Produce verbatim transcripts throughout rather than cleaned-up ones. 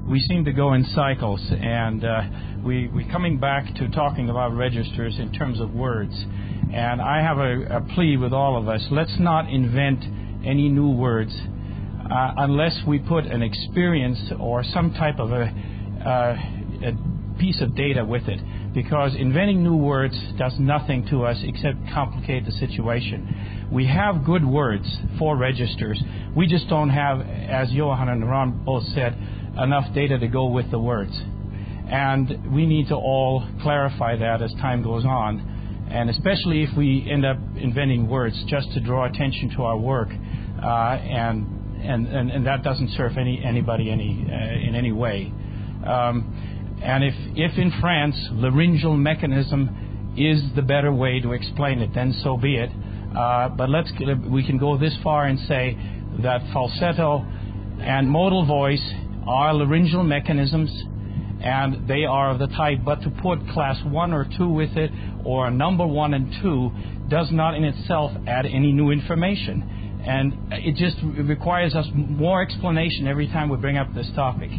we seem to go in cycles, and uh, we, we're coming back to talking about registers in terms of words. And I have a, a plea with all of us. Let's not invent any new words uh, unless we put an experience or some type of a, uh, a piece of data with it. Because inventing new words does nothing to us except complicate the situation. We have good words for registers. We just don't have, as Johan and Ron both said, enough data to go with the words. And we need to all clarify that as time goes on. And especially if we end up inventing words just to draw attention to our work, uh, and, and, and, and that doesn't serve any, anybody any, uh, in any way. Um, And if, if in France laryngeal mechanism is the better way to explain it, then so be it. Uh, but let's we can go this far and say that falsetto and modal voice are laryngeal mechanisms, and they are of the type. But to put class one or two with it, or number one and two, does not in itself add any new information, and it just requires us more explanation every time we bring up this topic.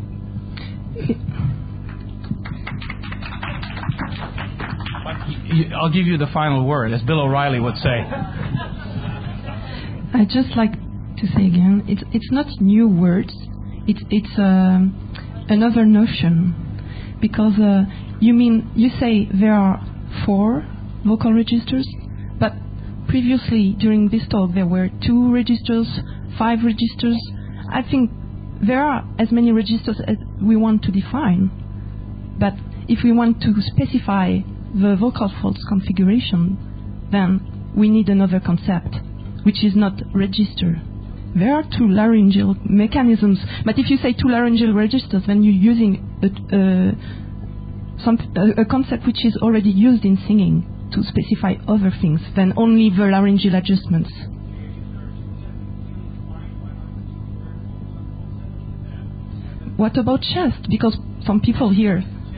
I'll give you the final word, as Bill O'Reilly would say. I'd just like to say again, it's it's not new words. It's it's uh, another notion, because uh, you mean you say there are four vocal registers, but previously during this talk there were two registers, five registers. I think there are as many registers as we want to define, but if we want to specify the vocal folds configuration, then we need another concept, which is not register. There are two laryngeal mechanisms, but if you say two laryngeal registers, then you're using a, uh, some, a, a concept which is already used in singing to specify other things than only the laryngeal adjustments. What about chest? Because some people here.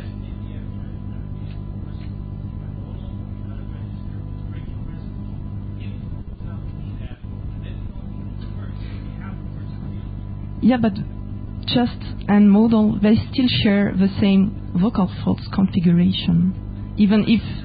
Yeah, but chest and modal, they still share the same vocal folds configuration, even if